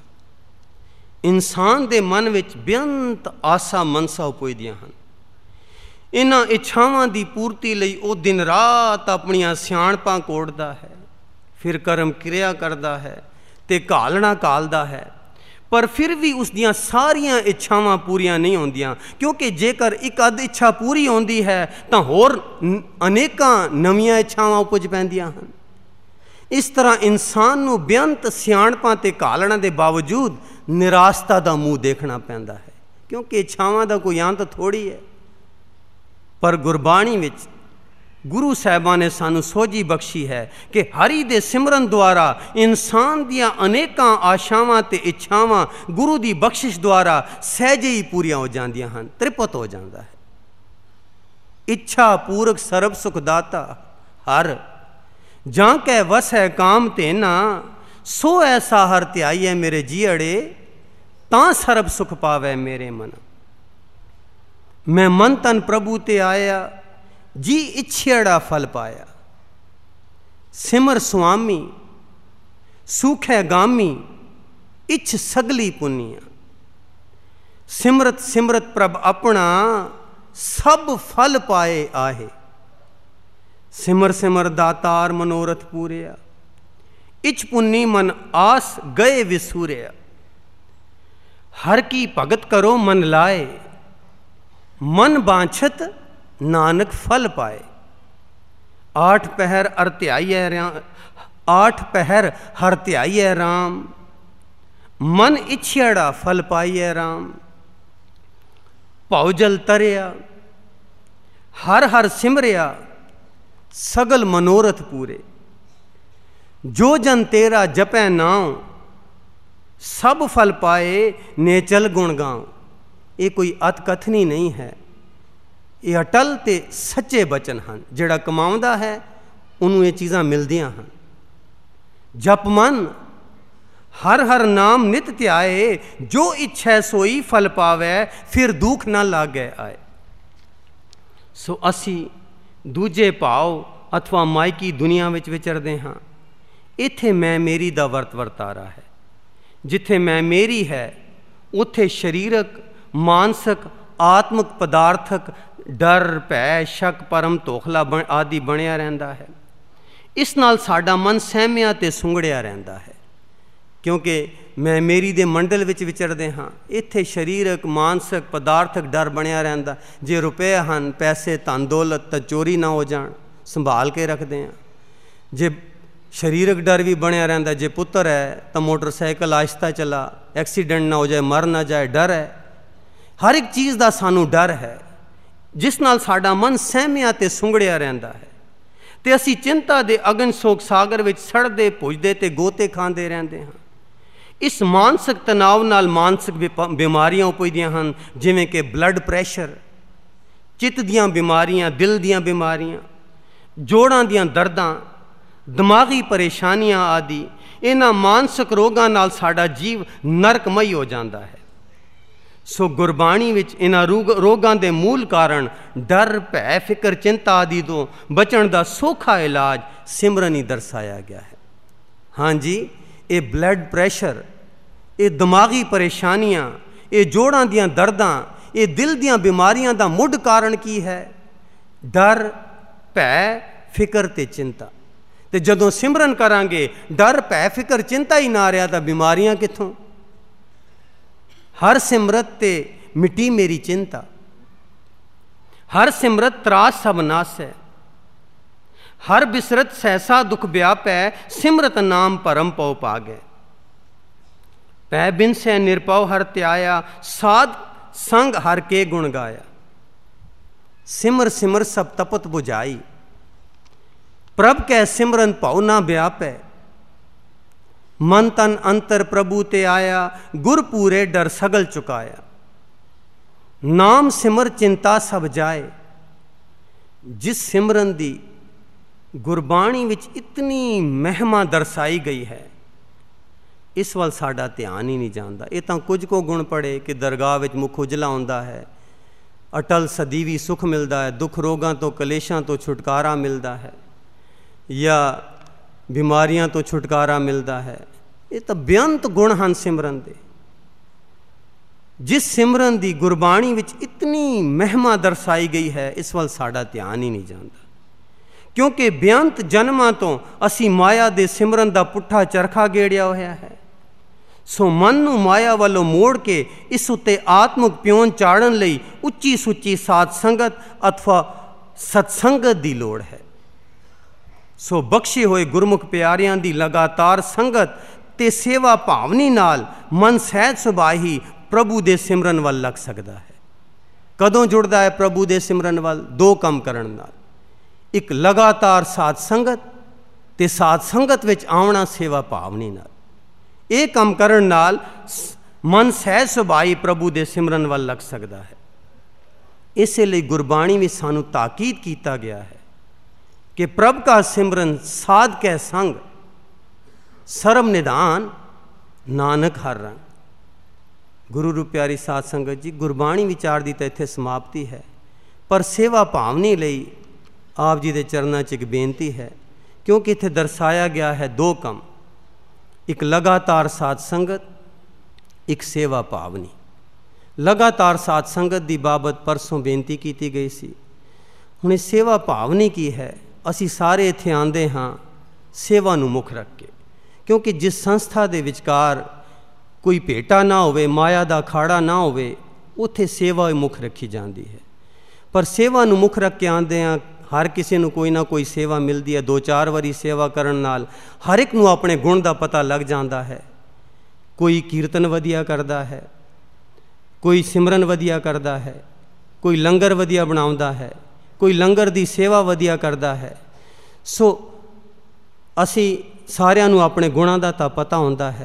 S1: ਇਨਸਾਨ ਦੇ ਮਨ ਵਿੱਚ ਬੇਅੰਤ ਆਸਾ ਮਨਸਾ ਉਪਜਦੀਆਂ ਹਨ। ਇਹਨਾਂ ਇੱਛਾਵਾਂ ਦੀ ਪੂਰਤੀ ਲਈ ਉਹ ਦਿਨ ਰਾਤ ਆਪਣੀਆਂ ਸਿਆਣਪਾਂ ਕੋੜਦਾ ਹੈ, ਫਿਰ ਕਰਮ ਕਿਰਿਆ ਕਰਦਾ ਹੈ ਤੇ ਘਾਲਣਾ ਘਾਲਦਾ ਹੈ, ਪਰ ਫਿਰ ਵੀ ਉਸ ਦੀਆਂ ਸਾਰੀਆਂ ਇੱਛਾਵਾਂ ਪੂਰੀਆਂ ਨਹੀਂ ਹੁੰਦੀਆਂ, ਕਿਉਂਕਿ ਜੇਕਰ ਇੱਕ ਅੱਧ ਇੱਛਾ ਪੂਰੀ ਹੁੰਦੀ ਹੈ ਤਾਂ ਹੋਰ ਅਨੇਕਾਂ ਨਵੀਆਂ ਇੱਛਾਵਾਂ ਉਪਜ ਪੈਂਦੀਆਂ ਹਨ। ਇਸ ਤਰ੍ਹਾਂ ਇਨਸਾਨ ਨੂੰ ਬੇਅੰਤ ਸਿਆਣਪਾਂ ਤੇ ਘਾਲਣਾ ਦੇ ਬਾਵਜੂਦ ਨਿਰਾਸ਼ਤਾ ਦਾ ਮੂੰਹ ਦੇਖਣਾ ਪੈਂਦਾ ਹੈ, ਕਿਉਂਕਿ ਇੱਛਾਵਾਂ ਦਾ ਕੋਈ ਅੰਤ ਥੋੜ੍ਹੀ ਹੈ। ਪਰ ਗੁਰਬਾਣੀ ਵਿੱਚ ਗੁਰੂ ਸਾਹਿਬਾਂ ਨੇ ਸਾਨੂੰ ਸੋਝੀ ਬਖਸ਼ੀ ਹੈ ਕਿ ਹਰੀ ਦੇ ਸਿਮਰਨ ਦੁਆਰਾ ਇਨਸਾਨ ਦੀਆਂ ਅਨੇਕਾਂ ਆਸ਼ਾਵਾਂ ਤੇ ਇੱਛਾਵਾਂ ਗੁਰੂ ਦੀ ਬਖਸ਼ਿਸ਼ ਦੁਆਰਾ ਸਹਿਜੇ ਹੀ ਪੂਰੀਆਂ ਹੋ ਜਾਂਦੀਆਂ ਹਨ, ਤ੍ਰਿਪਤ ਹੋ ਜਾਂਦਾ ਹੈ। ਇੱਛਾ ਪੂਰਕ ਸਰਬ ਸੁਖ ਦਾਤਾ ਹਰ, ਜਾਂ ਕੈ ਵਸੈ ਕਾਮ ਤੇਨਾ, ਸੋ ਐਸਾ ਹਰ ਧਿਆਈਐ ਮੇਰੇ ਜੀਅੜੇ, ਤਾਂ ਸਰਬ ਸੁਖ ਪਾਵੈ ਮੇਰੇ ਮਨ। ਮੈਂ ਮਨ ਤਨ ਪ੍ਰਭੂ ਤੇ ਆਇਆ, ਜੀ ਇੱਛੜਾ ਫਲ ਪਾਇਆ। ਸਿਮਰ ਸੁਆਮੀ ਸੁਖੈ ਗਾਮੀ, ਇੱਛ ਸਗਲੀ ਪੁੰਨੀਆ। ਸਿਮਰਤ ਸਿਮਰਤ ਪ੍ਰਭ ਆਪਣਾ, ਸਭ ਫਲ ਪਾਏ ਆਹੇ। ਸਿਮਰ ਸਿਮਰ ਦਾਤਾਰ ਮਨੋਰਥ ਪੂਰਿਆ, ਇੱਛ ਪੁੰਨੀ ਮਨ ਆਸ ਗਏ ਵਿਸੂਰਿਆ। ਹਰ ਕੀ ਭਗਤ ਕਰੋ ਮਨ ਲਾਏ, ਮਨ ਬਾਂਛਤ ਨਾਨਕ ਫਲ ਪਾਏ। ਆਠ ਪਹਿਰ ਹਰ ਧਿਆਈਐ ਰਾਮ, ਆਠ ਪਹਿਰ ਹਰ ਧਿਆਈਐ ਰਾਮ, ਮਨ ਇੱਛੜਾ ਫਲ ਪਾਈਐ ਰਾਮ। ਭਉ ਜਲ ਤਰਿਆ, ਹਰ ਹਰ ਸਿਮਰਿਆ, ਸਗਲ ਮਨੋਰਥ ਪੂਰੇ। ਜੋ ਜਨ ਤੇਰਾ ਜਪੈ ਨਾਉ, सब फल पाए नेचल गुण गाओ। ये कोई अतकथनी नहीं है, ये अटल ते सच्चे बचन हैं। जिहड़ा कमाउंदा है उन्होंने ये चीज़ां मिलदियां हैं। जप मन हर हर नाम नित ध्याए, जो इच्छा सोई फल पावै, फिर दुख ना लागे आए। सो असी दूजे भाव अथवा मायकी दुनिया विच विचरदे हाँ। इत्थे मैं मेरी दा वरतारा है। जिथे मैं मेरी है उत्थे शरीरक मानसिक आत्मक पदार्थक डर भै शक परम तोखला आदि बनिया रहिंदा है। इस नाल साडा मन सहमिया ते सुंगड़िया रहिंदा है, क्योंकि मैं मेरी दे मंडल विच विचरदे हाँ। इत्थे शरीरक मानसिक पदार्थक डर बनिया रहिंदा। जे रुपए हन पैसे धन दौलत तां चोरी ना हो जाण, संभाल के रखते हैं। जे शरीरक डर भी बनिया रहिंदा, जे पुत्र है तो मोटरसाइकिल आहिस्ता चला, एक्सीडेंट ना हो जाए, मर ना जाए, डर है। हर एक चीज़ का सानू डर है, जिस नाल साडा मन सहमिया ते सुंगड़िया रहिंदा है। ते असी चिंता दे अगन सोक सागर विच सड़दे पुजदे ते गोते खांदे रहिंदे हां। इस मानसिक तनाव नाल मानसिक बीमारियां उपजदियां हन, जिवें कि ब्लड प्रैशर, चित्त दीआं बीमारियां, दिल दीआं बीमारियां, जोड़ां दीआं दर्दां, दिमागी परेशानियां आदि। इन्हां मानसिक रोगां नाल साडा जीव नरकमई हो जाता है। सो गुरबाणी विच इन्हां रोगां दे मूल कारण डर भै फिक्र चिंता आदि तो बचण दा सौखा इलाज सिमरन ही दर्शाया गया है। हाँ जी, ये ब्लड प्रैशर, ये दिमागी परेशानियां, ये जोड़ां दीआं दर्दां, ये दिल दीआं बीमारियां दा मुੱਢ कारण की है? डर भै फिक्र ते चिंता। तो जदों सिमरन करांगे डर भै फिक्र चिंता ही ना रहा तो बीमारियां कित्थों? हर सिमरत ते मिटी मेरी चिंता, हर सिमरत त्रास सब नास है, हर बिसरत सहसा दुख व्यापै, सिमरत नाम परम पौ पागै। पै बिन से निरपौ हर त्याया, साध संग हर के गुण गाया। सिमर सिमर सब तपत बुझाई, प्रभ कै सिमरन भौ ना व्यापै। मन तन अंतर प्रभु ते आया, गुर पूरे डर सगल चुकाया। नाम सिमर चिंता सब जाए। जिस सिमरन दी गुरबाणी विच इतनी महिमा दर्शाई गई है, इस वाल साडा ध्यान ही नहीं जाता। ये तो कुछ को गुण पढ़े कि दरगाह विच मुख उजला होंदा है, अटल सदीवी सुख मिलता है, दुख रोगां तो कलेशां तो छुटकारा मिलता है, या बीमारियां तो छुटकारा मिलता है। ये तो बेअंत गुण हैं सिमरन दे। जिस सिमरन दी गुरबाणी विच इतनी महिमा दर्शाई गई है, इस वाल साडा ध्यान ही नहीं जाता। क्योंकि बेअंत जन्मां तो असी माया दे सिमरन दा पुट्ठा चरखा गेड़िया होया है। सो मन नूं माया वालों मोड़ के इस उत्ते आत्मक प्योन चाड़न लई उच्ची सुच्ची साध संगत अथवा सत्संगत दी लोड़ है। सो बख्शे हुए गुरमुख प्यारियां दी लगातार संगत ते सेवा भावनी नाल मन सहज सुभाही प्रभु दे सिमरन वाल लग सकता है। कदों जुड़ता है प्रभु दे सिमरन वाल? दो काम करन नाल। एक लगातार साध संगत ते साध संगत विच आवना सेवा भावनी नाल। ये काम करन नाल मन सहज सुभाई प्रभु दे सिमरन वाल लग सकता है। इसलिए गुरबाणी में सानू ताकीद किया गया है कि प्रभ का सिमरन साध कै संग, सर्व निधान नानक हर रंग। गुरु रूप प्यारी साध संगत जी, गुरबाणी विचार की तो इत्थे समाप्ति है, पर सेवा भावनी लई आप जी के चरणों च एक बेनती है। क्योंकि इत्थे दर्शाया गया है दो काम, एक लगातार साध संगत, एक सेवा भावनी। लगातार साध संगत की बाबत परसों बेनती की गई सी। हुण सेवा भावनी की है? असी सारे इत्थे आंदे हाँ सेवा नूं मुख रख के, क्योंकि जिस संस्था दे विचकार कोई भेटा ना होवे, माया दा अखाड़ा ना होवे, उत्थे सेवा मुख रखी जाती है। पर सेवा नूं मुख रख के आंदे हाँ, हर किसी नूं कोई ना कोई सेवा मिलती है। दो चार वारी सेवा करन नाल हर एक नूं अपने गुण का पता लग जाता है। कोई कीर्तन वधिया करता है, कोई सिमरन वधिया करता है, कोई लंगर वधिया बनाउंदा है, कोई लंगर की सेवा वधिया करता है। सो असी सारिਆਂ ਨੂੰ अपने गुणों का तो पता होता है,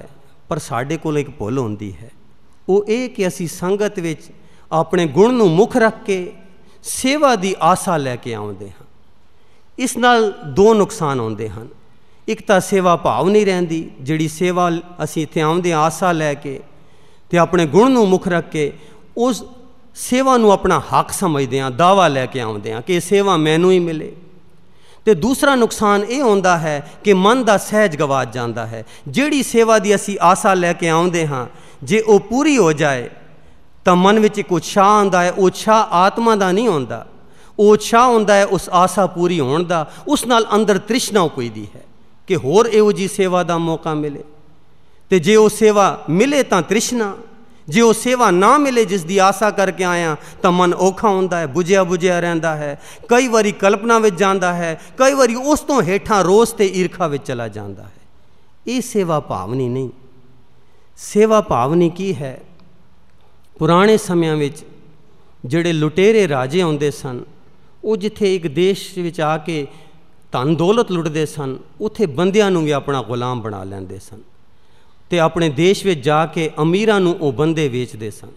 S1: पर साडे कोल एक भुल होंदी है, वो ये कि असी संगत विच अपने गुण नूं मुख रख के सेवा की आसा लैके आउंदे हां। इस नाल दो नुकसान होंदे हन। एक तो सेवा भाव नहीं रहिंदी, जिहड़ी सेवा असी इत्थे आउंदे आसा लैके ते अपने गुण नूं मुख रख के उस सेवा नूं अपना हक समझदे हां, दावा लैके आउंदे हां कि सेवा मैनूं ही मिले। तो दूसरा नुकसान ये होंदा है कि मन का सहज गवाच जाता है। जिहड़ी सेवा की असी आसा लैके आउंदे हां, जे वो पूरी हो जाए तो मन में एक उत्साह आंदा है। उत्साह आत्मा का नहीं होंदा, वो उत्साह होंदा है उस आसा पूरी होने का। उस नाल अंदर तृष्णा उपजदी है कि होर इहो जी सेवा का मौका मिले। तो जे वो सेवा मिले तो तृष्णा, जे वो सेवा ना मिले जिसकी आसा करके आया तो मन औखा होंदा है, बुझिया बुझिया रहिंदा है, कई बारी कल्पना विच जांदा है, कई बारी उस तो हेठां रोस ते ईर्खा विच चला जांदा है। ये सेवा भावनी नहीं। सेवा भावनी की है? पुराने समयां विच जिहड़े लुटेरे राजे आउंदे सन, वो जिथे एक देश विच आके धन दौलत लुटदे सन, उत्थे बंदियां नूं भी अपना गुलाम बना लैंदे सन ते अपने देश में जाके अमीरां नूं वो बंदे वेचदे सन।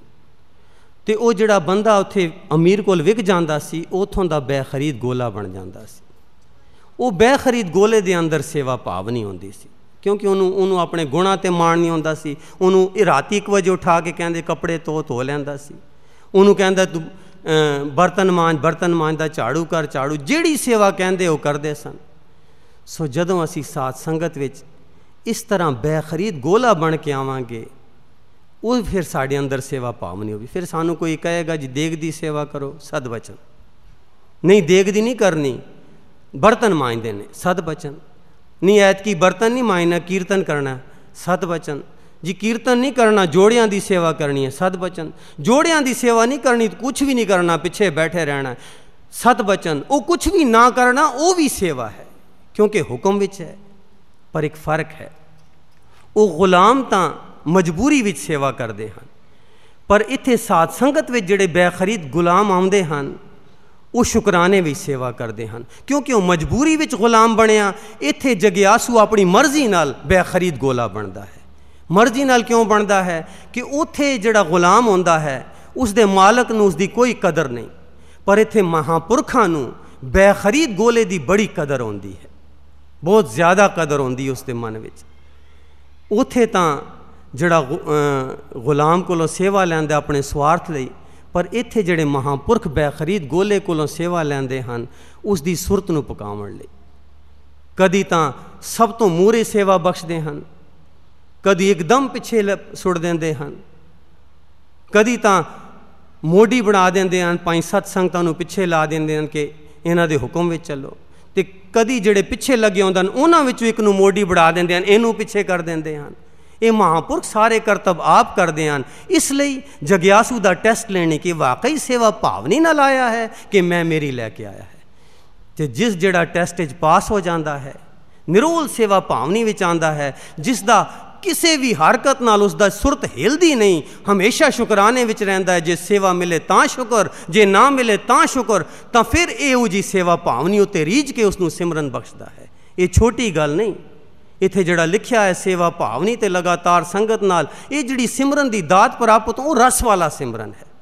S1: ते वो जिहड़ा बंदा उत्थे अमीर कोल विक जांदा सी, उत्थों दा बैखरीद गोला बन जांदा सी। वो बैखरीद गोले दे अंदर सेवा भाव नहीं होंदी सी, क्योंकि उन्होंने अपने गुणा ते माण नहीं होंदा सी। उन्होंने राती 1 बजे उठा के कहंदे कपड़े धो लैंदा सी। उन्होंने कहंदा तू बर्तन मांजदा, झाड़ू कर झाड़ू, जिहड़ी सेवा कहंदे वो करदे सन। सो जदों असी साथ संगत विच इस तरह बैखरीद गोला बन के आवांगे, वो फिर साढ़े अंदर सेवा भाव नहीं होगी। फिर सानू कोई कहेगा जी देग दी सेवा करो, सद बचन नहीं, देग दी नहीं करनी, बर्तन मांजदे ने, सद बचन नहीं, ऐतकी बर्तन नहीं मांजना, कीर्तन करना, सद बचन जी, कीर्तन नहीं करना, जोड़ियां दी सेवा करनी है, सद बचन, जोड़ियां दी सेवा नहीं करनी तो कुछ भी नहीं करना, पिछे बैठे रहना, सत बचन। वो कुछ भी ना करना वो भी सेवा है, क्योंकि हुक्म विच है। पर एक फर्क है, वो गुलाम तां मजबूरी विच सेवा करते हैं, पर इत्थे साध संगत विच जिहड़े बैखरीद गुलाम आउंदे हन, वो शुकराने विच सेवा करते हैं, क्योंकि वो मजबूरी विच गुलाम बनिया। इत्थे जगियासू अपनी मर्जी नाल बैखरीद गोला बनता है। मर्जी नाल क्यों बनता है कि उत्थे जिहड़ा गुलाम होंदा है उसदे मालक नूं उसदी कोई कदर नहीं, पर इत्थे महापुरखां नूं बैखरीद गोले दी बड़ी कदर होंदी है, बहुत ज़्यादा कदर होंदी है उसके मन विच। उत्थे तां जिहड़ा गुलाम कोलों सेवा लैंदा अपने स्वार्थ लई, पर इत्थे जिहड़े महापुरख बैखरीद गोले कोलों सेवा लैंदे हन उसकी सुरत नूं पकाउण लई। कदी तां सब तो मूहरे सेवा बख्शदे हन, कदी एकदम पिछे सुट देंदे हन, कदी तां मोडी बना देंदे हन, 5-7 संगतां नूं पिछे ला देंदे हन कि इन्हां दे हुक्म विच चलो। ते कदी जिहड़े पिछे लगे होंदे हन उन्हां विचों एक नूं मोडी बढ़ा देंदे हन, इहनूं पिछे कर देंदे हन। ये महापुरख सारे करतब आप करते हैं। इसलिए जगियासू का टैसट लेने की वाकई सेवा भावनी नाल आया है कि मैं मेरी लैके आया है। तो जिस जिहड़ा टैसट पास हो जाता है, निरोल सेवा भावनी विच आंदा है, जिसका किसी भी हरकत नाल उसका सुरत हिलदी नहीं, हमेशा शुकराने विच रहिंदा है। जे सेवा मिले तां शुकर, जे ना मिले तां शुकर, तो फिर इहो जी सेवा भावनी उत्ते रीझ के उसनूं सिमरन बख्शदा है। ये छोटी गल नहीं। इत्थे जिहड़ा लिखिया है सेवा भावनी ते लगातार संगत नाल, ये जिहड़ी सिमरन दी दात प्राप्त हो, रस वाला सिमरन है।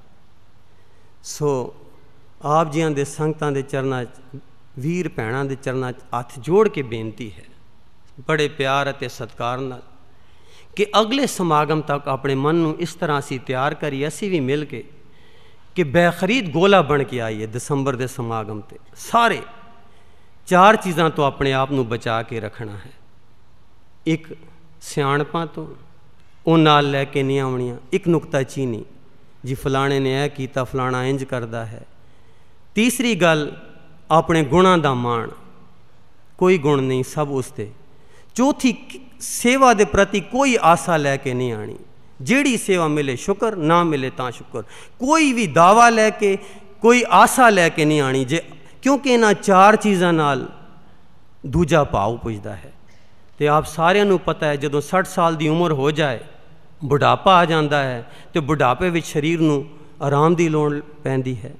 S1: सो आप जिहां दे संगतां दे चरनां च, वीर भैणां दे चरनां च हत्थ जोड़ के बेनती है बड़े प्यार अते सत्कार नाल कि अगले समागम तक अपने मन नूं इस तरह असी तैयार करिए, असी भी मिल के कि बैखरीद गोला बन के आइए दिसंबर के समागम ते। सारे 4 चीज़ां तो अपने आप नूं बचा के रखना है। एक सियाणपां तो वो नाल लैके नहीं आउणियां, एक नुकताचीनी जी फलाणे ने यह कीता, फलाना इंज करदा है। तीसरी गल अपने गुणां दा माण, कोई गुण नहीं सब उसते। चौथी सेवा दे प्रति कोई आसा लैके नहीं आनी, जिहड़ी सेवा मिले शुकर, ना मिले तां शुकर। कोई भी दावा लैके, कोई आसा लैके नहीं आनी जे, क्योंकि इन्हां 4 चीज़ां नाल दूजा भाव पुजदा है। तो आप सारिਆਂ ਨੂੰ पता है जदों 60 साल की उम्र हो जाए, बुढ़ापा आ जाता है, तो बुढ़ापे में शरीर ਨੂੰ आराम की लोड़ पैंदी है।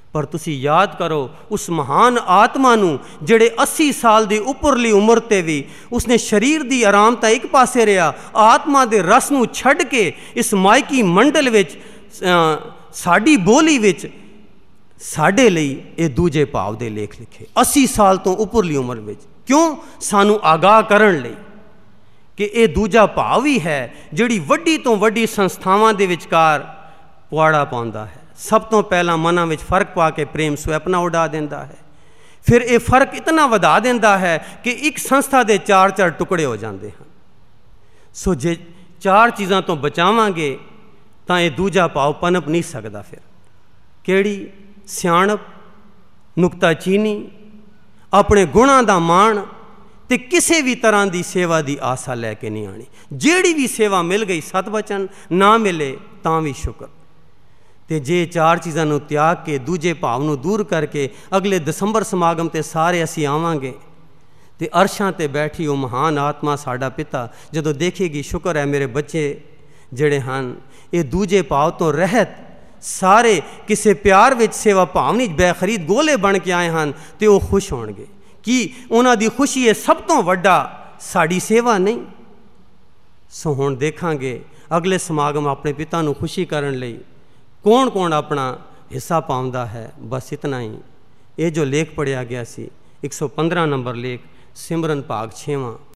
S1: पर तुसी याद करो उस महान आत्मा नूं जिहड़े 80 साल दी उपरली उम्र ते भी उसने शरीर दी आराम तां एक पासे रहा, आत्मा दे रस नूं छड्ड के इस मायकी मंडल विच साडी बोली विच साडे लई ये दूजे भाव दे लेख लिखे 80 साल तो उपरली उम्र विच। क्यों? सानू आगाह करन लई कि ये दूजा भाव ही है जिहड़ी वड्डी तो वड्डी संस्थावां दे विचकार पुआड़ा पाउंदा है। सब तो पहला मनां विच फर्क पा के प्रेम सुपना उड़ा देंदा है, फिर ये फर्क इतना वधा देंदा है कि एक संस्था दे 4-4 टुकड़े हो जाते हैं। सो जे 4 चीज़ां तो बचावांगे तां ये दूजा भाव पनप नहीं सकदा। फिर केड़ी? सियाणप, नुकताचीनी, अपने गुणां दा मान ते किसी भी तरह की सेवा की आसा लैके नहीं आनी। जिहड़ी भी सेवा मिल गई सतवचन, ना मिले तां भी शुक्र। ते जे 4 चीज़ां नूं त्याग के दूजे भाव नूं दूर करके अगले दसंबर समागम ते सारे असीं आवांगे ते अरशां ते बैठी वो महान आत्मा साडा पिता जदों देखेगी, शुक्र है मेरे बच्चे जिहड़े हन ये दूजे भाव तो रहत सारे किसी प्यार विच सेवा भावनी बेखरीद गोले बन के आए हैं तो वो खुश होणगे कि उन्हां दी खुशी है सब तो वड्डा साड़ी सेवा नहीं। सो हुण देखांगे अगले समागम अपने पिता नूं खुशी करन लई कौन कौन अपना हिस्सा पाउंदा है। बस इतना ही। ये जो लेख पढ़िया गया सी 115 नंबर लेख सिमरन भाग 6वां।